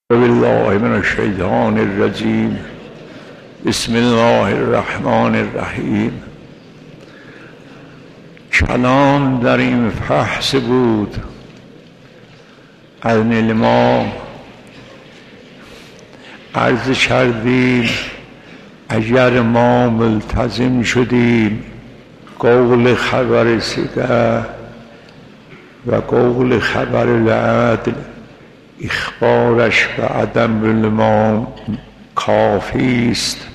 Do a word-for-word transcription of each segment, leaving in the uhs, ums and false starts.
بالله من الشیطان الرجیم. بسم الله الرحمن الرحیم. کلام در این فحص بود از ما عرض کردیم اگر ما ملتزم شدیم قول خبر سیده و قول خبر العدل اخبارش به عدم ما کافی است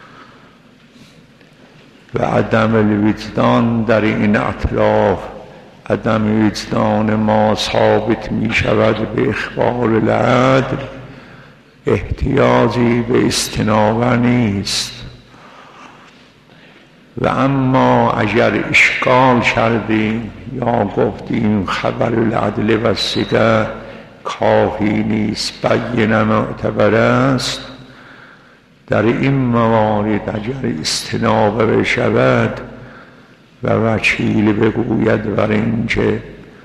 و عدم الوجدان در این اطراف عدم وجدان ما ثابت می شود به اخبار العدل، احتیاجی به استنابه نیست. و اما اگر اشکال کردیم یا گفتیم خبر العدل و سیده کافی نیست، بینه معتبر است، در این موارد اگر استنابه بشود و وکیل بگوید بر اینکه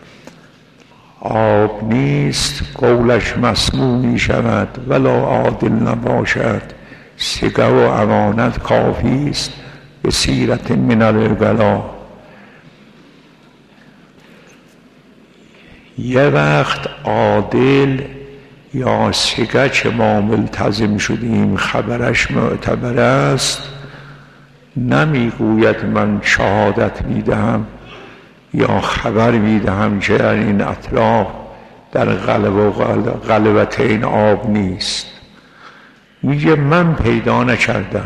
آب نیست قولش مسموع می شود ولا عادل نباشد، سیگه و امانت کافی است به سیرت من الولا. یه وقت عادل یا سیگه که ما ملتزم شدیم خبرش معتبر است نمیگوید من شهادت میدهم یا خبر میدهم که در این اطراف در قلب و قلبتین آب نیست. میگه من پیدا نکردم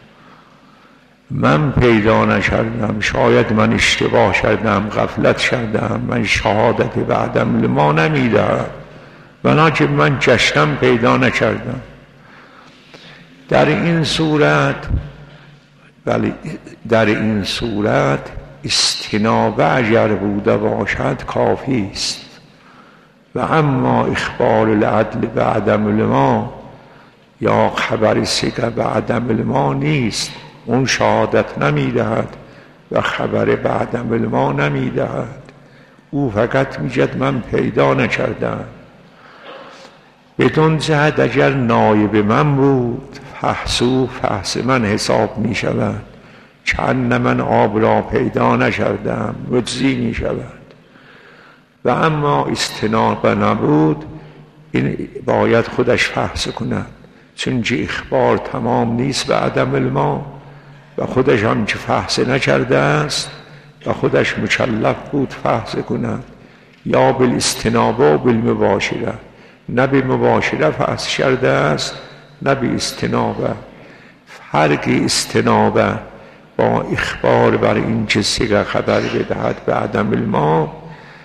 من پیدا نکردم شاید من اشتباه کردم، غفلت کردم، من شهادت به عدم ما نمیدهم ولکن من جشنم پیدا نکردم. در این صورت ولی در این صورت استنابه اگر بوده باشد کافی است. و اما اخبار العدل به عدم ما یا خبر سیگه به عدم ما نیست، اون شهادت نمیدهد و خبر به عدم ما نمیدهد، او فقط میگد من پیدا نکردم. بدون جهت اگر نایب من بود فحصو فحص من حساب می شود، چند من آب را پیدا نکردم مجزی می شود. و اما استنابه نبود این باید خودش فحص کند، چون که اخبار تمام نیست به عدم ما و خودش هم که فحص نکرده است و خودش مکلف بود فحص کند، یا بالاستنابه و بالمباشره، نه به مباشره فحص کرده است نه به استنابه. فرق استنابه با اخبار بر این که سیگه خبر بدهد به عدم ما،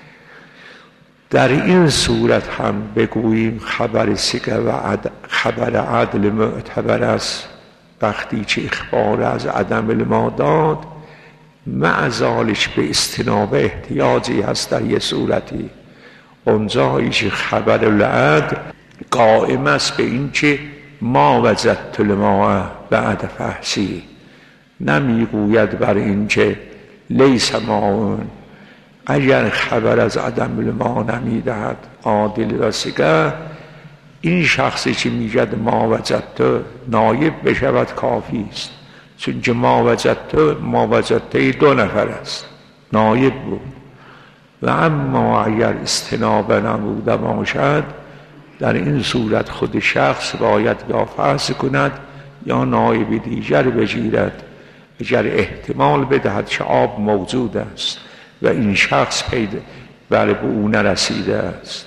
در این صورت هم بگوییم خبر سیگه و عد... خبر عدل معتبر است وقتی که اخبار از عدم ما داد، مع ذالک به استنابه احتیاجی هست. در یه صورتی اونجایی که خبر العدل قائم است به این که ما وجدت الماء بعد فحصی، نمیگوید بر این که لیس ماء. اگر خبر از عدم ما نمیدهد عادل و سیگه، این شخصی که میگد ما وجدت نایب بشود کافی است، چون که ما وجدت ما وجدت دو نفر است، نایب بود. و اما اگر استنابه نبوده باشد در این صورت خود شخص باید یا فحص کند یا نایب دیگر بگیرد اگر احتمال بدهد که آب موجود است و این شخص پیدا بر به او نرسیده است.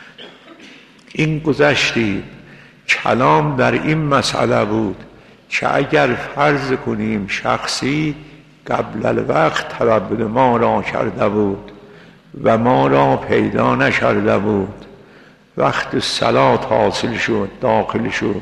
این گذشتی کلام در این مسئله بود که اگر فرض کنیم شخصی قبل الوقت طلب ما را کرده بود و ما را پیدا نکرده بود، وقت صلات حاصل شد داخل شد،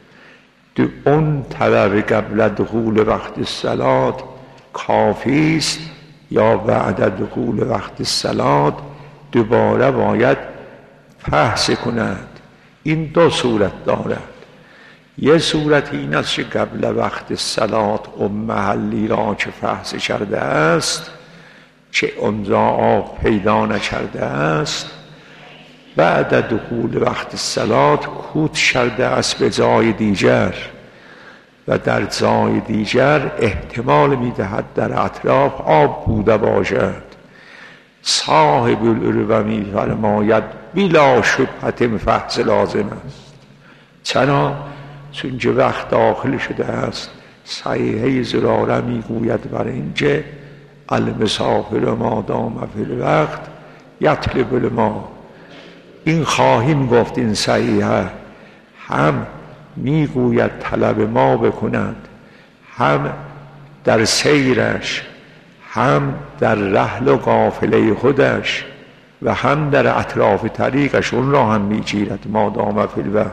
اون طلب قبل دخول وقت صلات کافی است یا بعد دخول وقت صلات دوباره باید فحص کند؟ این دو صورت دارد. یه صورت این است که قبل وقت صلات اون محلی را که فحص کرده است که اونجا آب پیدا نکرده است بعد دخول وقت الصلات کوت شرده است به جای دیگر و در جای دیگر احتمال میدهد در اطراف آب بوده باشد. صاحب العروه میفرماید بلا شبهة فحص لازم است. چرا؟ چون که وقت داخل شده است. صحیحه زراره میگوید بر اینکه المسافر ما دام فی الوقت یطلب الماء. این خواهیم گفت این صحیحه هم میگوید طلب ما بکند، هم در سیرش، هم در رحل و قافله خودش و هم در اطراف طریقش اون را هم میگیرد ما دام فی الوقت.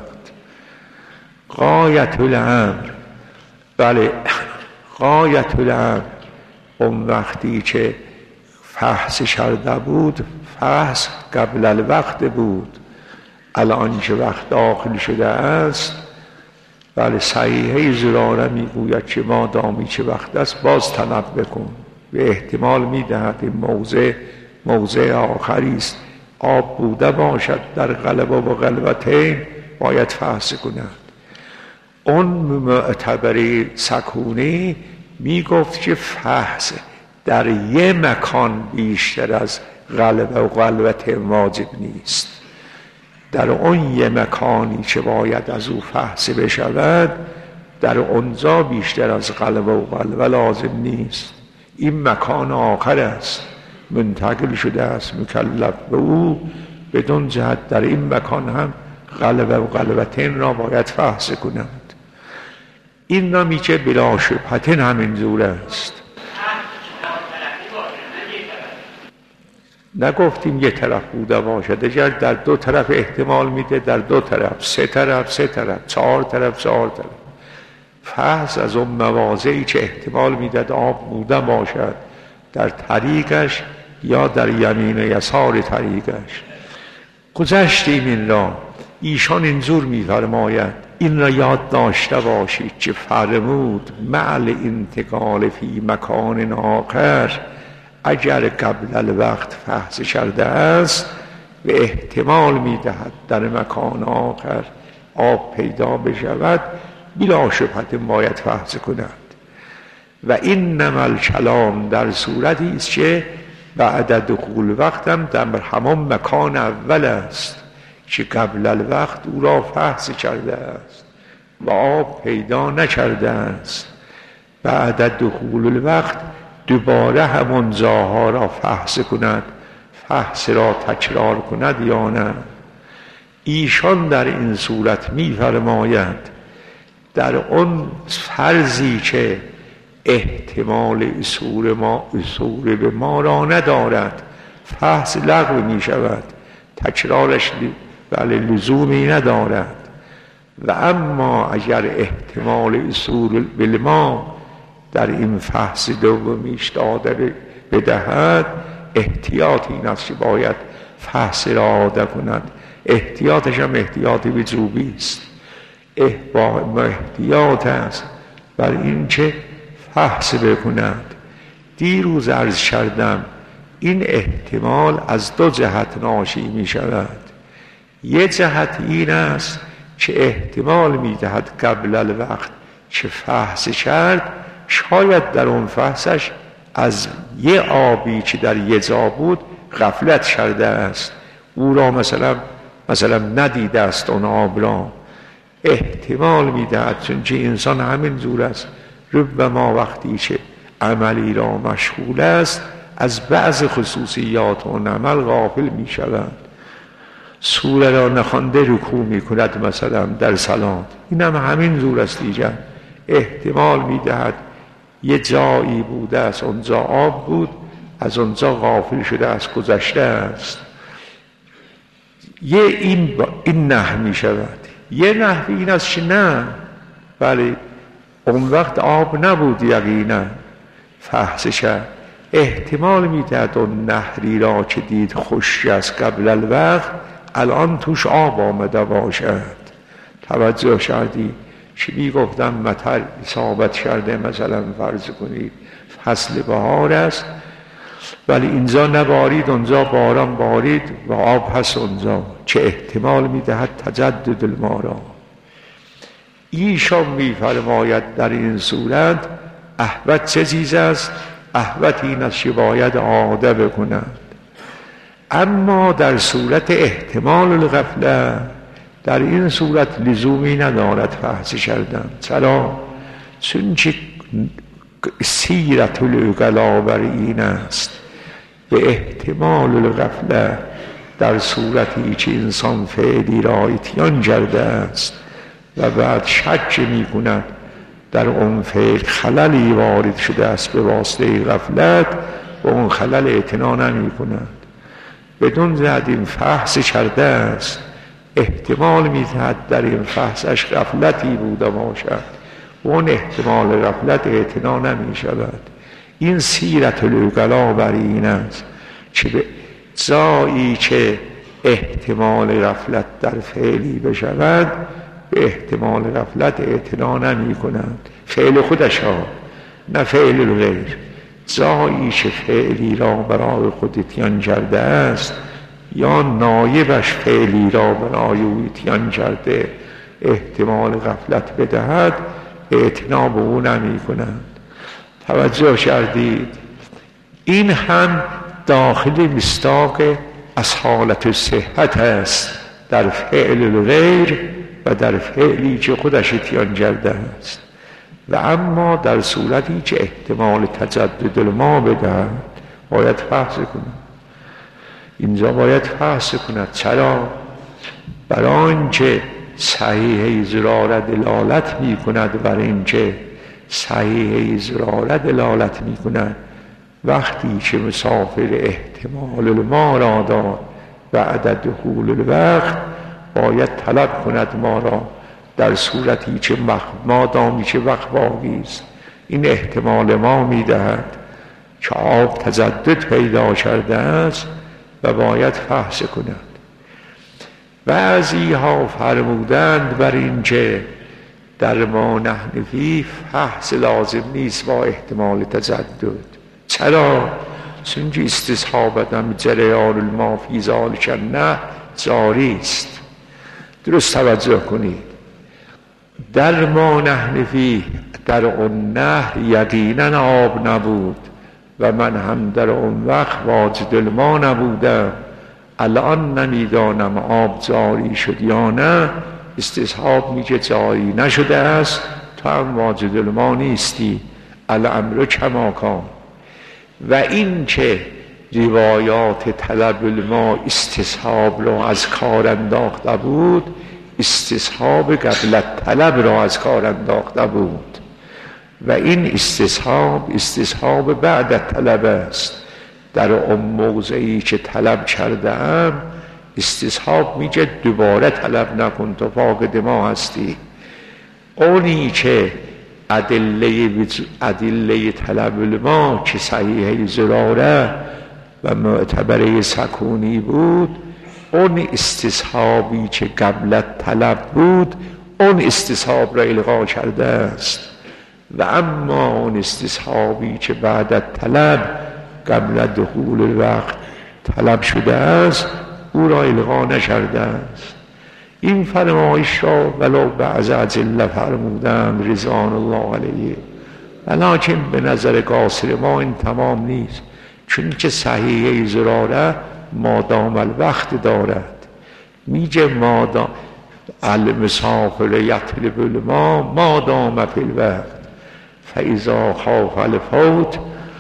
غایت الامر، بله غایت الامر اون وقتی که فحص شرده بود، فحص قبل الوقت بود. الان که وقت داخل شده است، بله صحیحه زراره میگوید که ما دامی که وقت است باز طلب بکن. به احتمال میدهد این موضع موضع آخری است، آب بوده باشد در قلبه و قلبتین باید فحص کند. اون معتبری سکونی میگفت که فحص در یه مکان بیشتر از قلبه و قلبتین واجب نیست. در اون یه مکانی که باید از او فحص بشود، در اونجا بیشتر از قلبه و قلبه لازم نیست. این مکان آخر است، منتقل شده است مکلف به او، بدون جهت در این مکان هم قلبه و قلبتین را باید فحص کنند. این نامی که بلا شبهتین همین جور است. نگفتیم یه طرف بوده باشد، اگر در دو طرف احتمال میده، در دو طرف، سه طرف سه طرف، چهار طرف چهار طرف. فحص از اون مواضعی که احتمال میداد آب بوده باشد در طریقش یا در یمین و یسار طریقش. گذشتیم این را. ایشان اینجور میفرماید این را یاد داشته باشید که فرمود معل انتقال فی مکان آخر، اگر قبل الوقت فحص کرده است و احتمال میدهد در مکان آخر آب پیدا بشود، بلا شبهت باید فحص کند. و این نمل کلام در صورتی است که بعد دخول وقتم در همون مکان اول است که قبل الوقت او را فحص کرده است و آب پیدا نکرده است. بعد دخول الوقت دوباره همون جاها را فحص کند، فحص را تکرار کند یا نه. ایشان در این صورت می‌فرماید در اون فرضی که احتمال اصول ما اصول به ما را ندارد، فحص لغو می شود، تکرارش بله لزومی ندارد. و اما اگر احتمال اصول به ما در این فحص دومیش داده بدهد، احتیاط این است که باید فحص را عاده کند. احتیاطش هم احتیاط وجوبی است، احتیاط است بر این که فحص بکند. دیروز عرض کردم این احتمال از دو جهت ناشی می شود. یک جهت این است که احتمال می دهد قبل الوقت که فحص کرد، شاید در اون فحصش از یه آبی که در یه جا بود غفلت کرده است، او را مثلا مثلا ندیده است اون آب را. احتمال میدهد چون که انسان همین جور است، ربما وقتی که عملی را مشغول است از بعض خصوصیات اون عمل غافل می شود. سوره را نخوانده رکوع می کند مثلا در صلات، این هم همین جور است دیگر. احتمال میدهد یه جایی بوده است اونجا آب بود، از اونجا غافل شده است، گذشته است. یه این, با این نحو می شود. یه نحو این است که نه، ولی اون وقت آب نبود یقینا، فحص کرد. احتمال میدهد اون نهری را که دید خشک است قبل الوقت الان توش آب آمده باشد. توجه کردی چی میگفتم؟ مطر اصابت کرده، مثلا فرض کنید فصل بهار است، ولی اینجا نبارید اونجا باران بارید و آب هست اونجا، چه احتمال میدهد تجدد الماء را. ایشان میفرماید در این صورت احوط چه چیز است؟ احوط این است که باید عاده بکنند. اما در صورت احتمال الغفله در این صورت لزومی ندارد فحص کردن. چرا؟ چونچه سیرت العقلا بر این است به احتمال الغفله در صورتی که انسان فعلی را اتیان کرده است و بعد شک می کند در اون فعل خللی وارد شده است به واسطه غفلت و اون خلل اعتنا نمی کند، بدون زد این فحص کرده است، احتمال می دهد در این فحصش غفلتی بوده باشد و اون احتمال غفلت اعتنا نمی شود. این سیرت العقلا بر این است که به جایی که احتمال غفلت در فعلی بشود به احتمال غفلت اعتنا نمی کنند، فعل خودش ها نه فعل الغیر. جایی که فعلی را برای خود اتیان کرده است یا نایبش فعلی را برای او اتیان کرده احتمال غفلت بدهد اعتنا به او نمی کنند. توجه کردید؟ این هم داخل مصداق از حالت صحت است در فعل الغیر و در فعلی که خودش اتیان کرده است. و اما در صورتی که احتمال تجدد الماء بدهد باید فحص کند. اینجا باید فحص کند. چرا؟ برای آنکه صحیح ضراره دلالت می کند بر اینکه صحیح ضراره دلالت می کند وقتی که مسافر احتمال الماء را داد بعد دخول الوقت باید طلب کند ما را در صورتی که مادامی که وقت باقی است. این احتمال ما می دهد که آب تجدد پیدا کرده است و باید فحص کند. بعضی ها فرمودند بر این که در ما نحن فیه فحص لازم نیست با احتمال تجدد. چرا؟ چون استصحابتم جریان الماء فی ذلک النهر جاری است. درست توجه کنید. در ما نحن فیه در اون نهر یقینا آب نبود و من هم در اون وقت واجد الماء نبودم. الان نمیدانم آب جاری شد یا نه. استصحاب میگه جاری نشده است، تو هم واجد الماء نیستی. الامر کما کان. و این که روایات طلب الماء استصحاب را از کار انداخته بود، استصحاب قبل طلب را از کار انداخته بود و این استصحاب استصحاب بعد طلب است. در اون موضعی که طلب کرده ام استصحاب میگه دوباره طلب نکن، تو فاقد ما هستی. اونی که ادله ادله طلب الماء که صحیح ضراره و معتبره سکونی بود، اون استصحابی که قبل طلب بود اون استصحاب را الغا کرده است و اما اون استصحابی که بعد طلب قبل دخول الوقت طلب شده است او را الغا نکرده است. این فرمایش را ولو بعض اجله فرمودند رضوان الله علیه، ولیکن به نظر قاصر ما این تمام نیست، چون که صحیح ضراره مادام الوقت دارد. میگه مادام المسافر یطلب الماء مادام فی الوقت فاذا خاف الفوت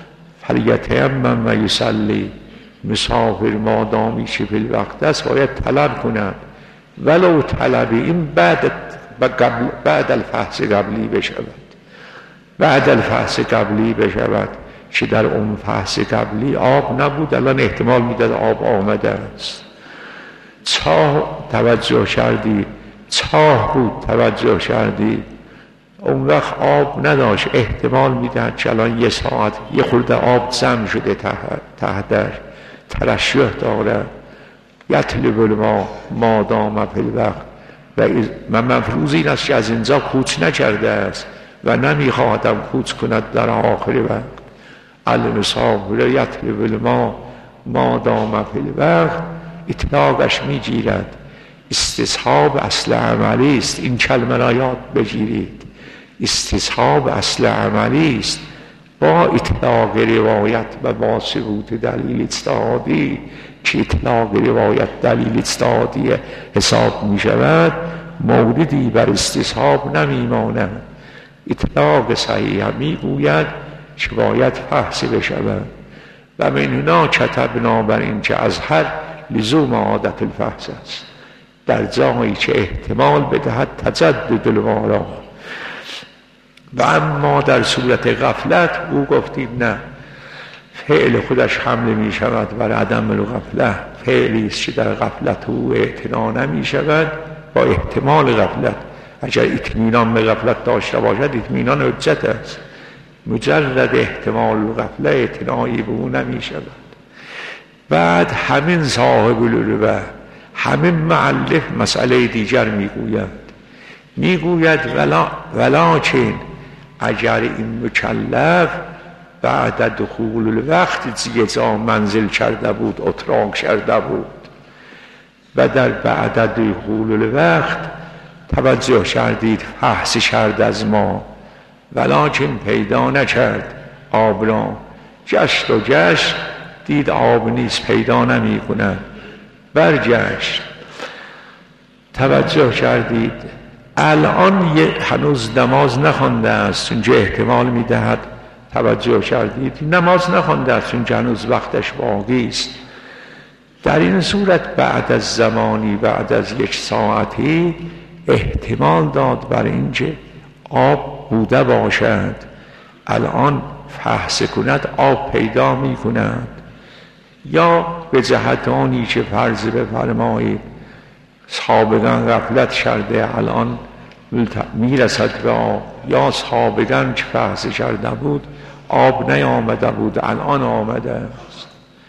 فلیتیمم و یصلی. مسافر مادامی که فی الوقت است باید طلب کند، ولو طلبی این بعد قبل بعد الفحص قبلی بشود، بعد الفحص قبلی بشود که در اون فحص قبلی آب نبود، الان احتمال میداد آب آمده است. چاه توجه کردی؟ چاه بود توجه کردی؟ اون وقت آب نداشت، احتمال میداد که الان یه ساعت یه خورده آب جمع شده ته در ترشح داره. یطلب الماء مادام فی الوقت و من مفروض این است که از اینجا کوچ نکرده است و نمیخواهدم کوچ کند در آخر وقت. المسافر یطلب الماء ما دام فی الوقت، اطلاقش میگیرد استصحاب اصل عملی است. این کلمه را یاد بگیرید، استصحاب اصل عملی است. با اطلاق روایت و با ثبوت دلیل اجتهادی که اطلاق روایت دلیل اجتهادی حساب می شود، موردی بر استصحاب نمی ماند. اطلاق صحیح می گوید که باید فحص بشود و من هنا کتبنا بر این که از هر لزوم عادت الفحص است، در جایی که احتمال بدهد تجدد المارا. و اما در صورت غفلت او گفتیم نه، فعل خودش حمله می شود بر عدم الغفلت، فعلی است که در غفلت او اعتنا نمی شود با احتمال غفلت. اگر اطمینان به غفلت داشته باشد اطمینان حجت است، مجرد احتمال غفلت اعتنایی به او نمی شود. بعد همین صاحب العلوه، همین مؤلف مسئله دیگر میگوید، میگوید ولا ولکن اگر این مکلف بعد دخول الوقت زیجا منزل کرده بود، اتراک کرده بود و در بعد دخول الوقت توجه کردید فحص کرد از ما، ولکن پیدا نکرد آب را، گشت و گشت دید آب نیست، پیدا نمی کند، برگشت. توجه کردید الان هنوز نماز نخوانده است، چون احتمال میدهد، توجه کردید نماز نخوانده است چون هنوز وقتش باقی است. در این صورت بعد از زمانی، بعد از یک ساعتی احتمال داد بر اینکه آب بوده باشد، الان فحص کند آب پیدا می کند. یا به جهتانی که فرض بفرمایید سابقا غفلت کرده الان میرسد به آب، یا سابقا که فحص کرده بود آب نیامده بود الان آمده است.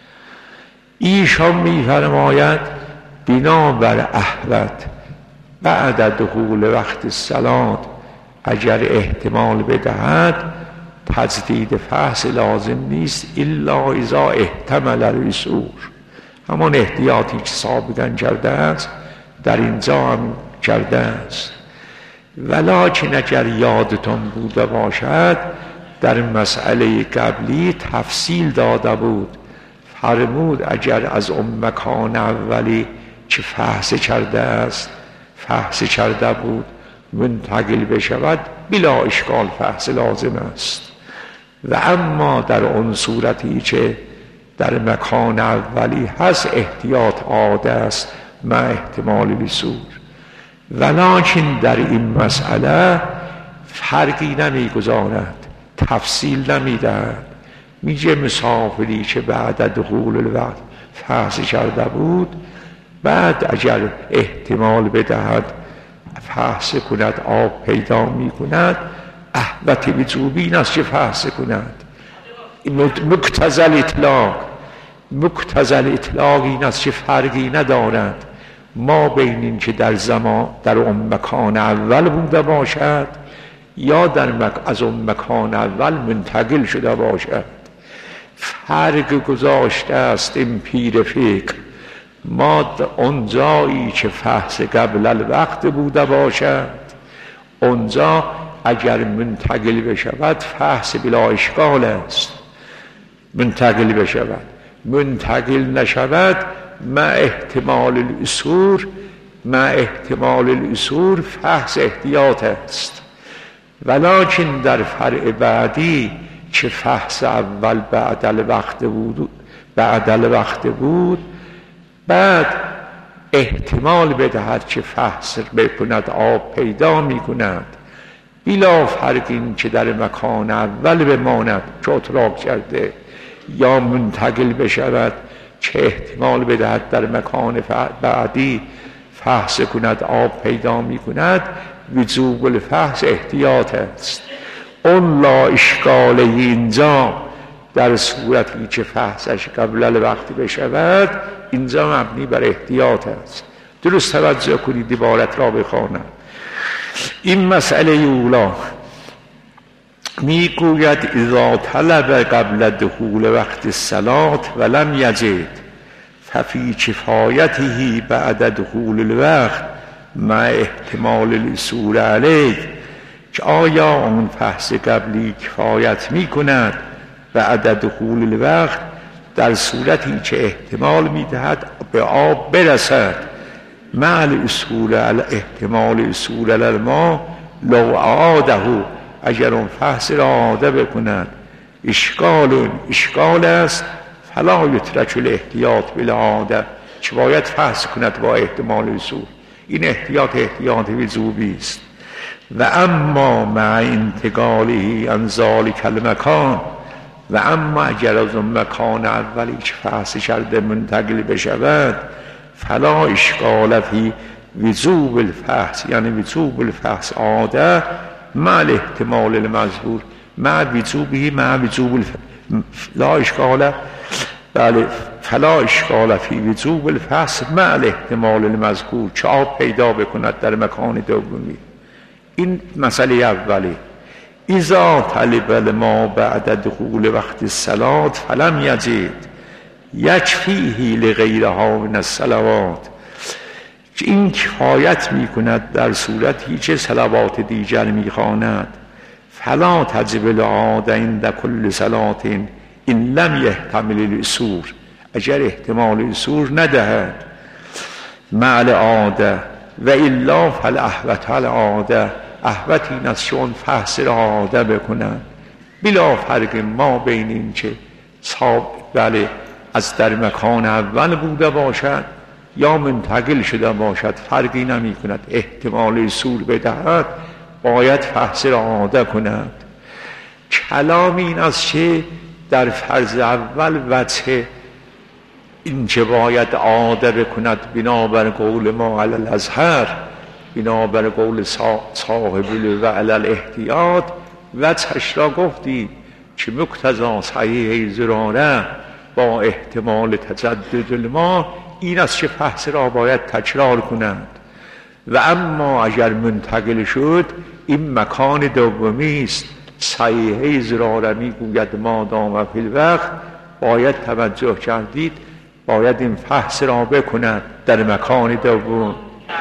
ایشان میفرماید بنا بر احوت بعد دخول وقت الصلاة اگر احتمال بدهد تجدید فحص لازم نیست، الا اذا احتمل الرسول، همان احتیاطی که سابقا کرده است در اینجا هم کرده است. ولکن اگر یادتون بوده باشد در مسئله قبلی تفصیل داده بود، فرمود اگر از اون مکان اولی که فحص کرده است فحص کرده بود منتقل بشود بلا اشکال فحص لازم است. و اما در اون صورتی که در مکان اولی هست احتیاط عاده است مع احتمال وصول. ولکن در این مسئله فرقی نمیگذارد، تفصیل نمیدهد، میگه مسافری که بعد دخول الوقت فحص کرده بود بعد اگر احتمال بدهد فحص کند آب پیدا میکند، احوت وجوبی این است که فحص کند. مقتضی الاطلاق، مقتضی الاطلاق این است که فرقی ندارد ما بین این که در زمان در اون مکان اول بوده باشد یا در مک... از اون مکان اول منتقل شده باشد. فرق گذاشته است این پیر فقه، ما اون جایی که فحص قبل الوقت بوده باشد اونجا اگر منتقل بشود فحص بلا اشکال است، منتقل بشود. منتقل نشود مع احتمال الاسور، مع احتمال الاسور فحص احتیاط است. ولکن در فرع بعدی که فحص اول بعد الوقت بود بعد الوقت بود بعد احتمال بدهد که فحص بکند آب پیدا می کند، بلا فرق این که در مکان اول بماند که اتراک کرده یا منتقل بشود که احتمال بدهد در مکان بعدی فحص کند آب پیدا می کند. وجوب الفحص احتیاط است. اون لا اشکال اینجا در صورتی که فحصش قبل الوقت بشود اینجا مبنی بر احتیاط است. درست توجه کنید عبارت را بخوانم. این مسئله اولا میگوید اذا طلب قبل دخول وقت الصلاة ولم یجد ففی کفایته بعد دخول الوقت مع احتمال العثور علیه، که آیا اون فحص قبلی کفایت می کند بعد دخول الوقت در صورتی که احتمال می دهد به آب برسد مع العثور علی احتمال العثور علی الماء لو اعاده، اگر اون فحص را عاده بکند اشکال اشکال است فلا یترک الاحتیاط بالعاده، که باید فحص کند با احتمال العثور. این احتیاط احتیاط وجوبی است. و اما مع انتقاله عن ذلک المکان، و اما اگر از اون مکان اولی که فحص کرده منتقل بشود فلا اشکال فی وجوب الفحص، یعنی وجوب الفحص عاده مع الاحتمال المذکور مع وجوبه مع وجوب الف... لا اشکال بله فلا اشکال فی وجوب الفحص مع الاحتمال المذکور، که آب پیدا بکند در مکان دومی. این مسئله اولی. اذا طلب الماء بعد دخول وقت الصلاة فلم یجد یکفیه لغیرها من الصلوات، که این کفایت می کند در صورتی که صلوات دیگر می خواند. فلا تجب العاده عند کل صلاة این لم یحتمل العثور، اگر احتمال العثور ندهد مع العاده و الا فالاحوط العاده، احوط این است که اون فحص را عاده بکنن بلا فرق ما بین این که بله از در مکان اول بوده باشد یا منتقل شده باشد، فرقی نمی کند. احتمال العثور بدهد باید فحص را عاده کند. کلام این است که در فرض اول وجه این که باید عاده بکند بنابر قول ما علی الازهر، بنابر قول صاحب و علی الاحتیاط، وجهش را گفتیم که مقتضا صحیح ضراره با احتمال تجدد الماء این است که فحص را باید تکرار کنند. و اما اگر منتقل شد این مکان دومی است. صحیح ضراره میگوید ما دام فی الوقت، باید توجه کردید باید این فحص را بکند در مکان دوم.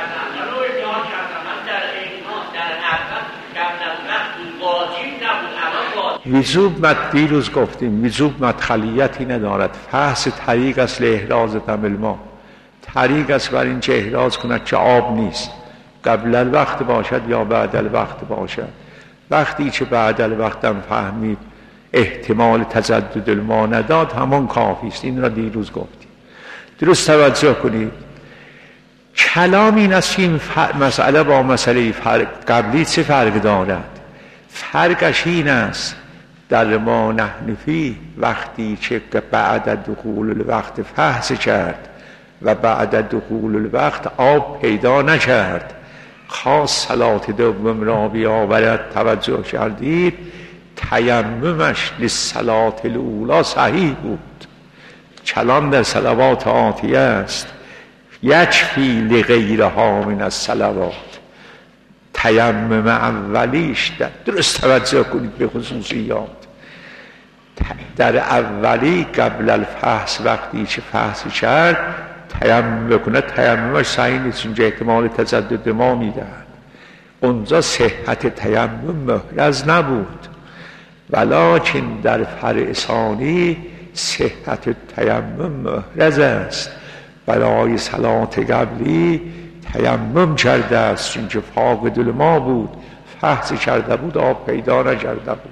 وجوب مد دیروز گفتیم وجوب مدخلیتی ندارد. فحص طریق است لاحراز دم الماء، طریق است بر این که احراز کند که آب نیست، قبل الوقت باشد یا بعد الوقت باشد. وقتی که بعد الوقت هم فهمید احتمال تجدد الماء نداد همان کافی است. این را دیروز گفتیم. درست توجه کنید. کلام این است که این مسئله با مسئله فرق قبلی چه فرق دارد؟ فرقش این است در ما نحنفی وقتی که بعد دخول الوقت فحص کرد و بعد دخول الوقت آب پیدا نکرد، خاص صلات دوم را بیاورد، توجه کردید تیممش للصلات الاولی صحیح بود. کلام در صلوات آتیه است یکفی لغیرها من الصلوات. تیمم اولیش در درست توجه کنید به خصوصیات. در اولی قبل الفحص وقتی که فحص کرد تیمم بکنه تیممش صحیح نیست، چون احتمال تجدد ما میدهد. اونجا صحت تیمم محرز نبود، ولکن در فرع ثانی صحت تیمم محرز است. برای صلات قبلی تیمم کرده است، چون که فاقد الماء بود، فحص کرده بود آب پیدا نکرده بود.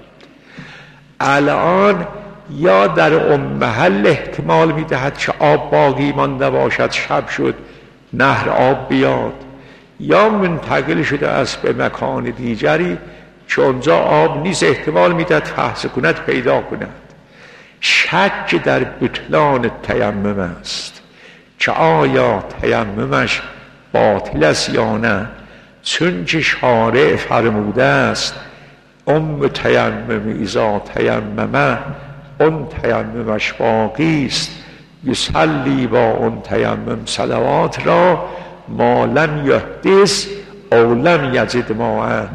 الان یا در اون محل احتمال میدهد که آب باقی مانده باشد، شب شد نهر آب بیاد، یا منتقل شده است به مکان دیگری که اونجا آب نیست، احتمال میدهد فحص کند پیدا کند. شک در بطلان تیمم است که آیا تیممش باطل است یا نه، چون که شارع فرموده است ام تیمم اذا تیمم، اون تیممش باقی است، یصلی با اون تیمم صلوات را ما لم یحدث او لم یجد ماء،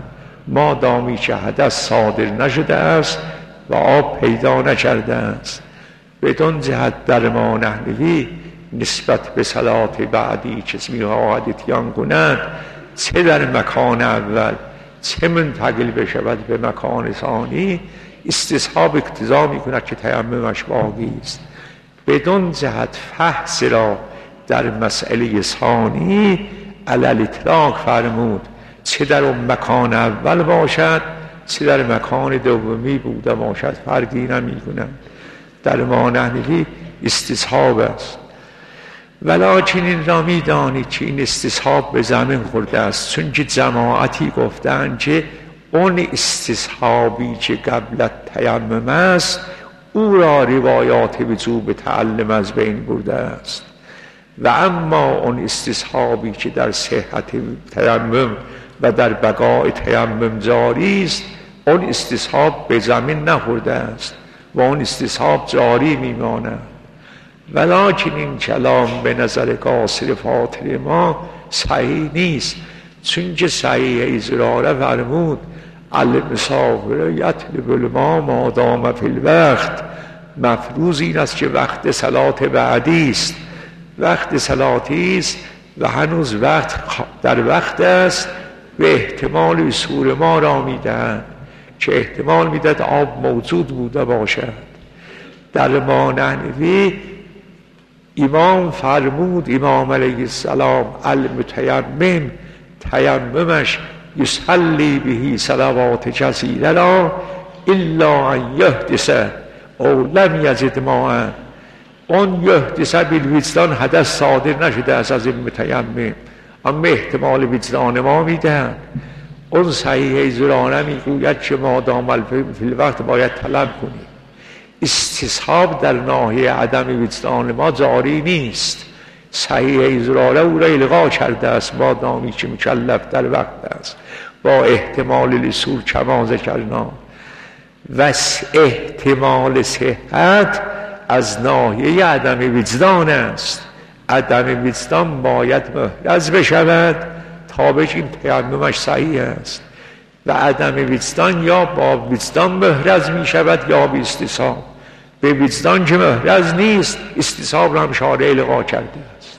ما دامی که حدث صادر نشده است و آب پیدا نکرده است. بدون جهت در ما نحنوی نسبت به صلات بعدی که می‌خواهد اتیان کند، چه در مکان اول چه منتقل بشود به مکان ثانی، استصحاب اقتضا می‌کند که تیممش باقی است. بدون جهت فحص را در مسئله ثانی علی الاطلاق فرمود، چه در اون مکان اول باشد چه در مکان دومی بوده باشد فرقی نمی‌کند. در ما نحنوی استصحاب است. ولکن این را می‌دانید که این استصحاب به زمین خورده است، چون که جماعتی گفتند که اون استصحابی که قبل تیمم است او را روایات وجوب تعلم از بین برده است، و اما اون استصحابی که در صحت تیمم و در بقای تیمم جاری است، اون استصحاب به زمین نخورده است و اون استصحاب جاری میماند. ولکن این کلام به نظر قاصر فاطر ما صحیح نیست، چون که صحیح ازراره فرمود المسافر یطلب الماء ما دام فی الوقت. مفروض این است که وقت صلات بعدی است، وقت صلاتی است و هنوز وقت در وقت است و احتمال سور ما را میدهد که احتمال میدهد آب موجود بوده باشد. در ما نحنوی امام فرمود، امام علیه السلام، المتیمم تیممش یصلی به صلوات کثیره لا الا ان یحدث او لم یجد ماء. اون یحدث بالوجدان حدث صادر نشده است از این متیمم، اما احتمال وجدان ما میدهد. اون صحیح زرانه میگوید که ما دام فی الوقت باید طلب کنیم. استصحاب در ناحیه عدم وجدان ما جاری نیست. صحیح زرانه او را الغا کرده است ما دامی که مکلف در وقت است با احتمال لسور کما ذکرنا. و احتمال صحت از ناحیه عدم وجدان است. عدم وجدان باید محرز بشود تا بگیم این تیممش صحیح است، و عدم وجدان یا با وجدان محرز می شود یا به استصحاب. به وجدان که محرز نیست استصحاب را هم شارع الغا کرده است.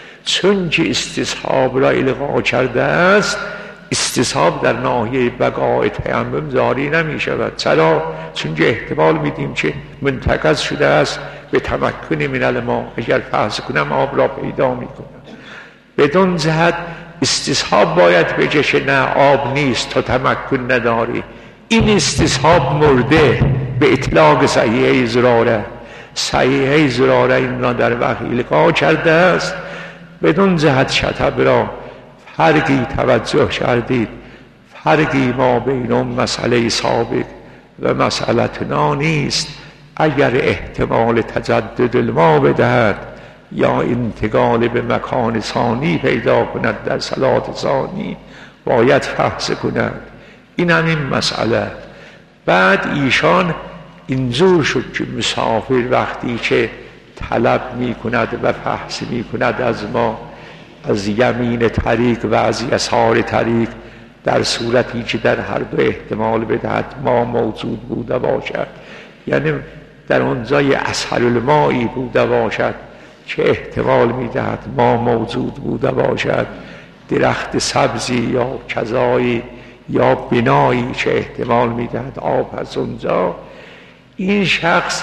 چون که استصحاب را الغا کرده است، استصحاب در ناحیه بقای تیمم جاری نمی شود. چرا؟ چون که احتمال میدیم که منتقض شده است به تمکن من الماء، اگر فحص کنم آب را پیدا می کنم. بدون جهت استصحاب باید بگه که نه آب نیست تا تمکن نداری. این استصحاب مرده به اطلاق صحیح زراره. صحیح زراره این را در وقت القا کرده است. بدون جهت شطب را فرقی توجه کردید، فرقی ما بین اون مسئله سابق و مسئلتنا نیست. اگر احتمال تجدد الماء بدهد یا انتقال به مکان ثانی پیدا کند در صلات ثانی باید فحص کند. این همین مسئله. بعد ایشان اینجور شد که مسافر وقتی که طلب می کند و فحص می کند از ما از یمین طریق و از یسار طریق، در صورتی که در هر دو احتمال بدهد ما موجود بوده باشد، یعنی در اونجای اصحر المایی بوده باشد که احتمال میدهد ما موجود بوده باشد، درخت سبزی یا کذایی یا بنایی که احتمال میدهد آب از اونجا، این شخص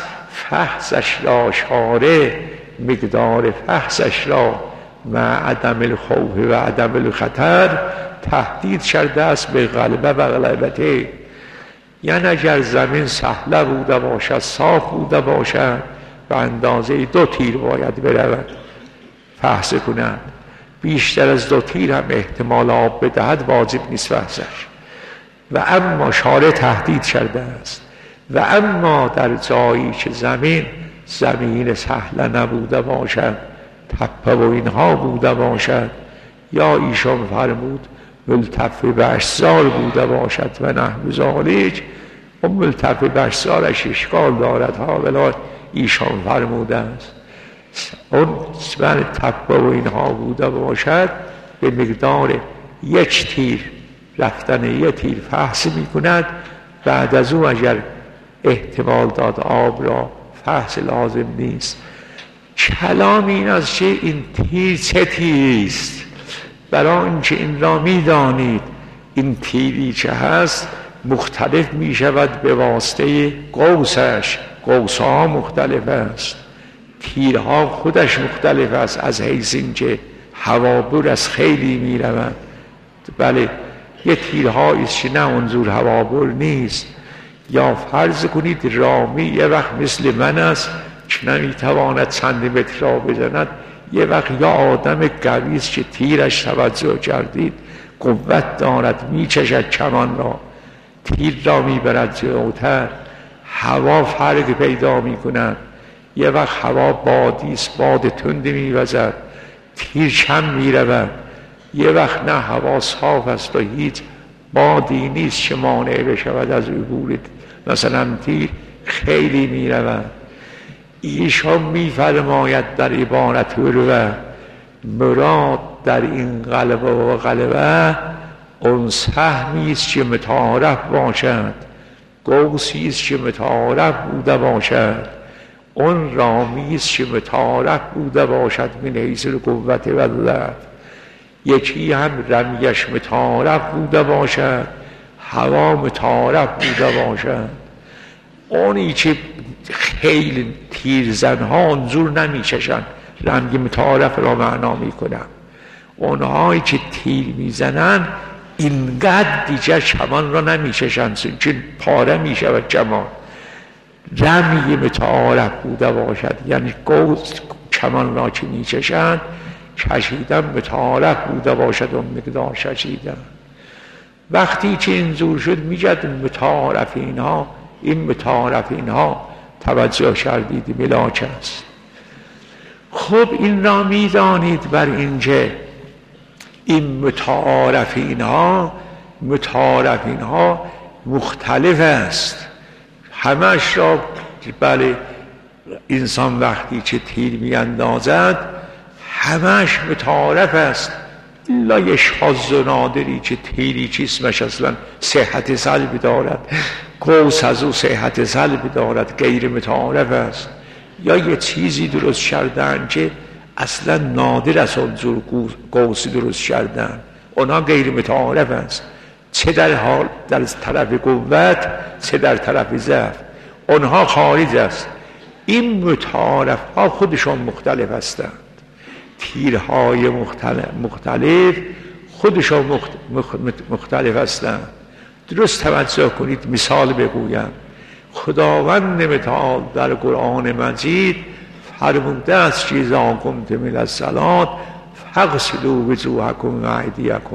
فحصش را شارع مقدار فحصش را مع عدم الخوف و عدم الخطر تهدید کرده است به غلبه و غلبته. یعنی اگر زمین سهله بوده باشد، صاف بوده باشد، به اندازه دو تیر باید برود فحص کنند. بیشتر از دو تیر هم احتمال آب بدهد واجب نیست فحصش. و اما شارع تهدید کرده است. و اما در جایی که زمین زمین سهله نبوده باشد، تپه و اینها بوده باشد، یا ایشان فرمود ملتف به اشزار بوده باشد و نحو ذالک، اون ملتف به اشزارش اشکال دارد ها، ولی ایشان فرموده است اون من تپه و اینها بوده باشد به مقدار یک تیر رفتن یه تیر فحص می کند، بعد از او اگر احتمال داد آب را فحص لازم نیست. کلام این است که این تیر چه تیریست. برای اینکه این را می دانید این تیری چه هست مختلف می شود به واسطه قوسش. قوس ها مختلف است، تیرها خودش مختلف است، از حیث اینکه هوابر از خیلی می روند. بله یه تیرهایی است که نه منظور هوابر نیست. یا فرض کنید رامی یه وقت مثل من است که نمیتواند سانتیمتر را بزند، یه وقت یا آدم قوی است که تیرش توجه کردید قوت دارد میچشد کمان را، تیر را میبرد جلوتر. هوا فرق پیدا میکند، یه وقت هوا بادی است، باد تندی میوزد، تیر کم میرود. یه وقت نه هوا صاف است و هیچ بادی نیست که مانع بشود از عبور مثلا تیر خیلی میرود. ایشان میفرماید در عبارت و مراد در این غلبه و غلبه اون سهمی است که متعارف باشد، قوسی است که متعارف بوده باشد، اون رامی است که متعارف بوده باشد من حیث قوت و ضعف. یکی هم رمیش متعارف بوده باشد، هوا متعارف بوده باشد. اونی که خیلی تیرزنها انظور نمیچشن، رنگ متعارف را معنا میکنم. اونهایی که تیر میزنن اینقدر دیگر کمان را نمیچشن چون پاره میشود کمان. رمی متعارف بوده باشد یعنی قوس کمان را که میچشن کشیدن متعارف بوده باشد و مقدار کشیدن. وقتی که اینجور شد میگد متعارف اینها، این متعارف اینها توجه کردید ملاک است. خب این را میدانید بر اینجا این متعارف اینها متعارف اینها مختلف است همش را. بله انسان وقتی که تیر میاندازد همش متعارف است، الا یه شاذ و نادری که تیری که اسمش اصلا صحت سلبی دارد، قوس از او صحت سلبی دارد، غیر متعارف است. یا یه چیزی درست کردن که اصلا نادر از اونجور قوسی درست کردن، اونا غیر متعارف است، چه در حال در طرف قوت چه در طرف ضعف، اونها خارج است. این متعارف ها خودشون مختلف هستند، تیرهای مختلف, مختلف خودشون مختلف هستند. درست توجه کنید. مثال بگویم، خداوند متعال در قرآن مجید فرموده است که اذا قمتم الی الصلاة فاغسلوا وجوهکم و ایدیکم.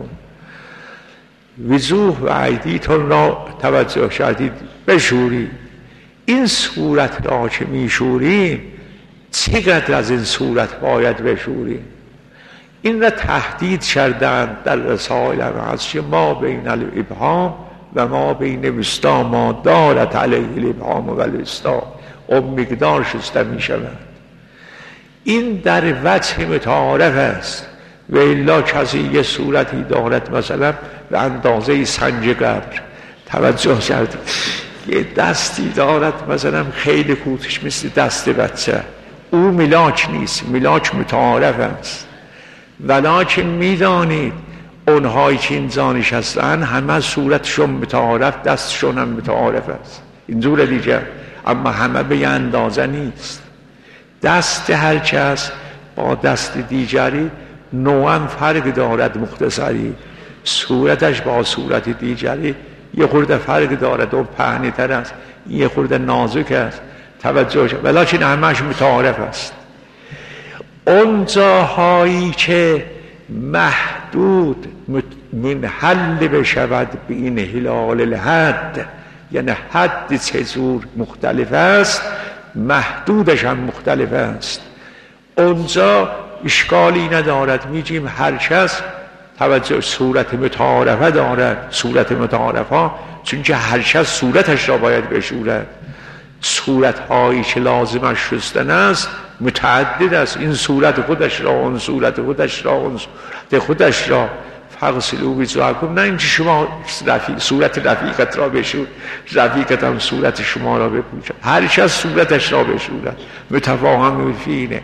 وجوه و ایدیتون را توجه کردید بشورید. این صورت را که میشوریم چقدر از این صورت باید بشوریم؟ این را تهدید کردند در رسائل از که ما بین الابهام و ما بین وسطا ما دارت علیه الابهام و الوسطا، و مقدار شسته می شود. این در وجه متعارف است. و الا کسی یه صورتی دارد مثلا به اندازه سنج قبر، توجه کردید، یه دستی دارد مثلا خیلی کوتش مثل دست بچه، او ملاک نیست، ملاک متعارف است. ولکن میدانید اونهایی که این زانش هستن همه صورتشون متعارف، دستشون هم متعارف است، اینجور دیگه، اما همه به اندازه نیست. دست هر کس با دست دیگری نوعا فرق دارد، مختصری صورتش با صورت دیگری یه خورده فرق دارد، اون پهنی تر است، یه خورده نازک است، توجه شد، ولکن همش متعارف است. اون جاهایی که محدود منحل بشود به این هلال الحد، یعنی حد چجور مختلف است، محدودش هم مختلف است، اونجا اشکالی ندارد. میگیم هر کس توجه صورت متعارفه دارد، صورت متعارفه، چون که هر کس صورتش را باید بشورد. صورت هایی که لازمش شستن است متعدد است، این صورت خودش را، اون صورت خودش را، اون صورت خودش را. فغسلوا وجوهکم، نه اینکه شما رفیق صورت رفیقت را بشور، رفیقت هم صورت شما را بپوشد، هر کس صورتش را بشورد، متفاهم فینه.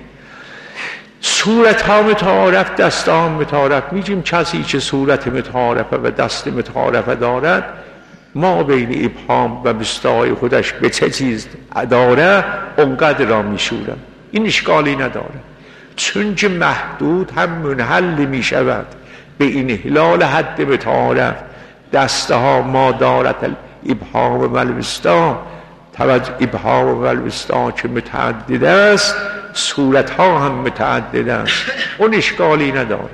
صورت ها متعارف، دست ها متعارف. میگیم کسی که صورت متعارفه و دست متعارفه دارد، ما بین ابهام و بستای خودش به چه چیز داره اونقدر را میشورم، این اشکالی نداره، چون که محدود هم منحل میشود به این هلال حد متعارف. دستها ما دارت الابهام و الوسطا، توجه ابهام و الوسطا که متعدد است، صورت ها هم متعدد است، اون اشکالی ندارد.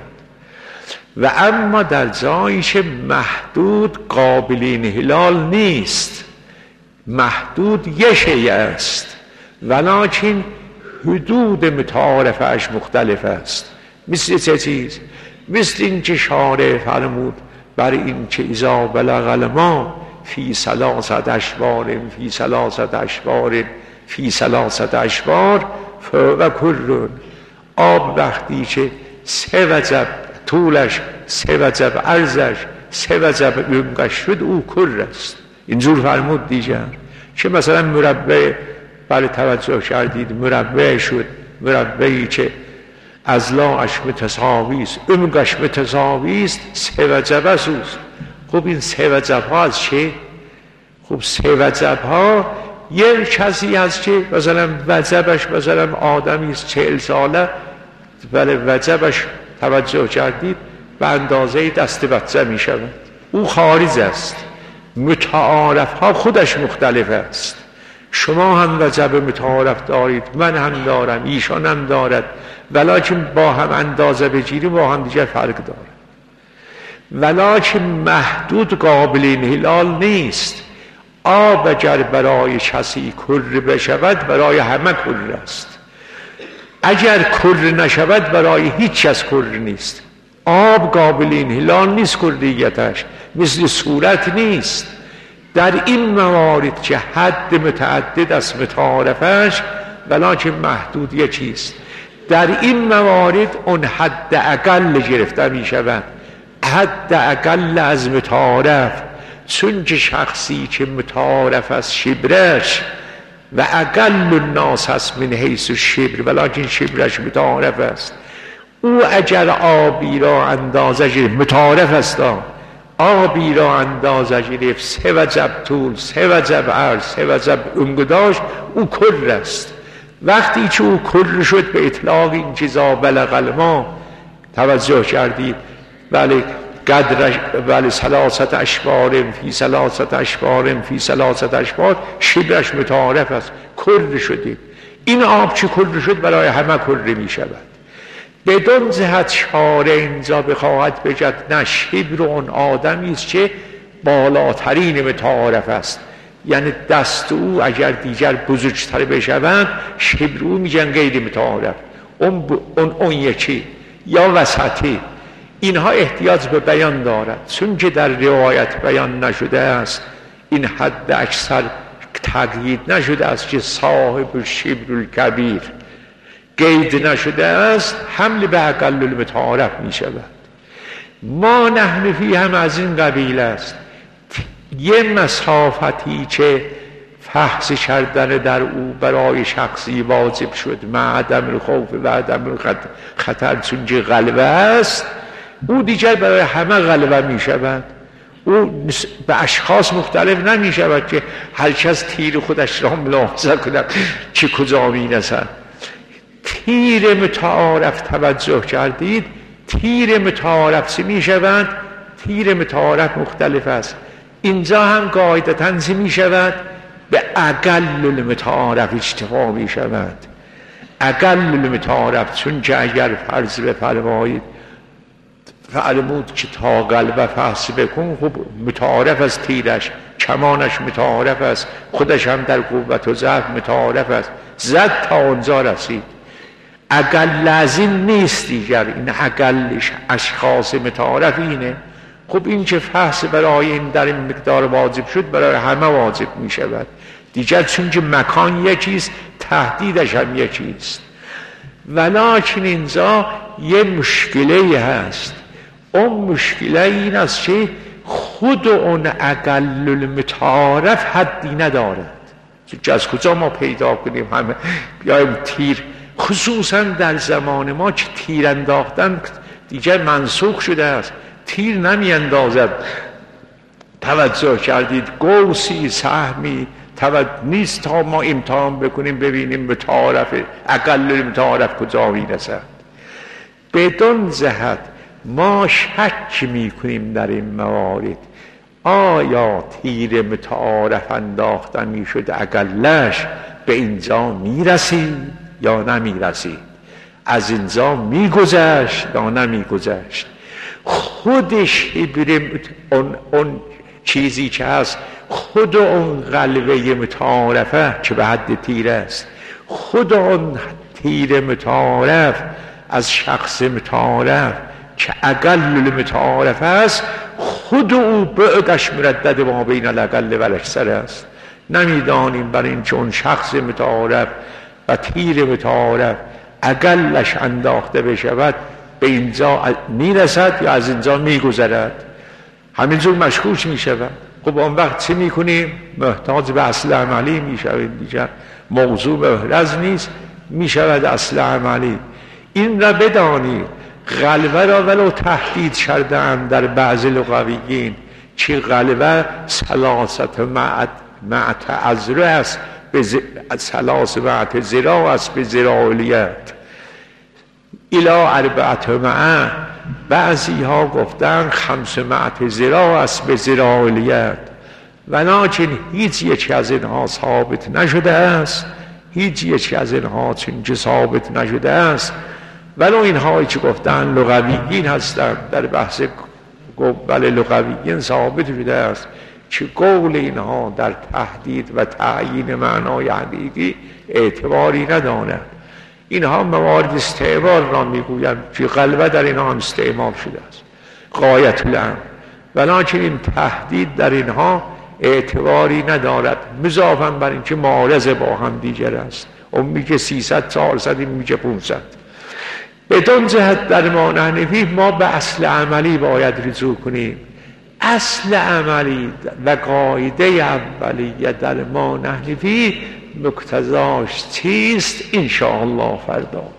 و اما در جایی که محدود قابل انحلال نیست، محدود یه شیء است ولکن حدود متعارفش مختلف است. مثل چه چیز؟ مثل این که شارع فرمود بر این که اذا بلغ الماء فی ثلاثت اشوار فی ثلاثت اشوار فی ثلاثت اشوار و کل، آب وقتی که سه وجب طولش، سه وجب عرضش، سه وجب عمقش شد، او کل است. اینجور فرمود دیگر که مثلا مربع، بله توجه کردید، مربع شد، مربعی که اضلاعش متساوی است، عمقش متساوی است، سه وجب است. خب این سه وجب ها از چه؟ خب سه وجب ها یه کسی هست که مثلا وجبش مثلا آدمی است چهل ساله، بله وجبش توجه کردید به اندازه دست بچه می شود، او خارج است. متعارف ها خودش مختلف است. شما هم وجب متعارف دارید، من هم دارم، ایشان هم دارد، ولکن با هم اندازه بگیریم با هم دیگر فرق دارد. ولکن محدود قابل انحلال نیست. آب اگر برای کسی کر بشود برای همه کر است، اگر کر نشود برای هیچ کس کر نیست. آب قابل انحلال نیست، کلیتش مثل صورت نیست. در این موارد که حد متعدد است متعارفش ولکن محدود یک چیست، در این موارد اون حد اقل گرفته می شود، حد اقل از متعارف. چون که شخصی که متعارف است شبرش و اقل الناس است من حیث الشبر ولکن شبرش متعارف است، او اگر آبی را اندازه گرفت، متعارف است، آبی را اندازه گرفت، سه وجب طول، سه وجب عرض، سه وجب عمق داشت، او کر است. وقتی که او کر شد به اطلاق این چیزا بلغ الماء، توجه کردید، ولی قدرش، ولی ثلاثت اشوار فی ثلاثت اشوار فی ثلاثت اشوار، شبرش متعارف است، کر شده. این آب چه کر شد برای همه کر می شود. بدون جهت شارع اینجا بخواهد بگد نه، شبر اون آدمی است که بالاترین متعارف است، یعنی دست او اگر دیگر بزرگتر بشوند شبر او میگن غیر متعارف، اون, ب... اون اون یکی یا وسطی. اینها احتیاج به بیان دارد، چون که در روایت بیان نشده است، این حد اکثر تقیید نشده است که صاحب شبر الکبیر قید نشده است، حمل به اقل المتعارف می شود. ما نحن فی هم از این قبیل است. یه مسافتی که فحص کردن در او برای شخصی واجب شد، مع عدم الخوف و عدم خطر، چون که غلبه است، او دیگر برای همه غلبه می شود. او به اشخاص مختلف نمی شود که هر کس تیر خودش را ملاحظه کند که کجا می رسد. تیر متعارف توجه کردید، تیر متعارف چه می شود؟ تیر متعارف مختلف است. اینجا هم قاعدتاً چه می شود؟ به اقل المتعارف اجتماع می شود. اقل المتعارف، چون که اگر فرض بفرمایید فرمود که تا قلب فحص بکن، خب متعارف است، تیرش کمانش متعارف است، خودش هم در قوت و ضعف متعارف است، زد تا اونجا رسید. اقل از این نیست دیگر، این اقلش اشخاص متعارف اینه. خب این که فحص برای این در این مقدار واجب شد برای همه واجب می شود دیگر، چون که مکان یکیست، تهدیدش هم یکیست. ولکن اینجا یه مشکلی هست. اون مشکله این است که خود اون اقل المتعارف حدی ندارد که از کجا ما پیدا کنیم همه بیایم تیر، خصوصا در زمان ما که تیر انداختن دیگر منسوخ شده است، تیر نمی اندازد. توجه کردید گوسی سهمی توجه نیست تا ما امتحان بکنیم ببینیم متعارف اقل متعارف کجا میرسد. بدون جهت ما شک میکنیم در این موارد آیا تیر متعارف انداختن میشد اقلش به اینجا میرسید یا نمیرسید، از اینجا میگذشت یا نمیگذشت. خودش بریم اون, اون چیزی که هست، خود اون قلبه متعارفه که به حد تیر است، خود اون تیر متعارف از شخص متعارف که اقل متعارف است، خود او بعدش مردد ما بین الاقل و الاکثر است. نمیدانیم برای این چون شخص متعارف و تیر متعارف اقلش انداخته بشود به اینجا میرسد یا از اینجا میگذرد، همینجور مشکوک میشود. خب اون وقت چی میکنیم؟ محتاج به اصل عملی میشویم دیگر، موضوع محرز نیست، میشود اصل عملی. این را بدانید غلبه را ولو تهدید کردن در بعض لغویین چه غلبه سلاست مع تعذر است، به سلاس مع زراع است به زراعیت الا اربعت معه، بعضی ها گفتن خمس مع زراع است به زراعیت، ولکن هیچ یکی از اینها ثابت نشده است، هیچ یکی از اینها چون ثابت نشده است. ولو اینهایی که گفتن لغویین هستند در بحث بله لغویین ثابت شده است که قول اینها در تحدید و تعیین معنای حقیقی اعتباری ندارد. اینها موارد استعمال را میگویند که غلبه در اینها هم استعمال شده است غایت الامر، ولکن این تحدید در اینها اعتباری ندارد، مضافاً بر اینکه معارض با هم دیگر است. اون میگه سیصد چهارصد، این میگه پانصد. بدون جهت در ما حنفی ما به اصل عملی باید رجوع کنیم. اصل عملی و قاعده اولیه در ما حنفی مقتضاش چیست؟ انشاءالله فردا